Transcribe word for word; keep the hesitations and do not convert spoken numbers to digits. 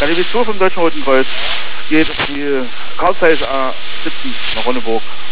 die Vision vom Deutschen Roten Kreuz geht die Karl Zeiss A siebzehn nach Ronneburg.